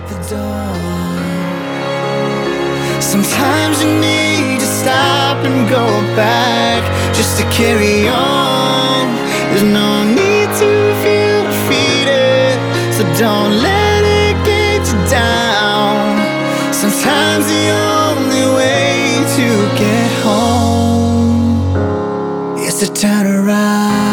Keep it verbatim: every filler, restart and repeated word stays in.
the dawn. Sometimes you need to stop and go back just to carry on. There's no need to feel defeated, so don't let it get you down. Sometimes the only way to get home is to turn around.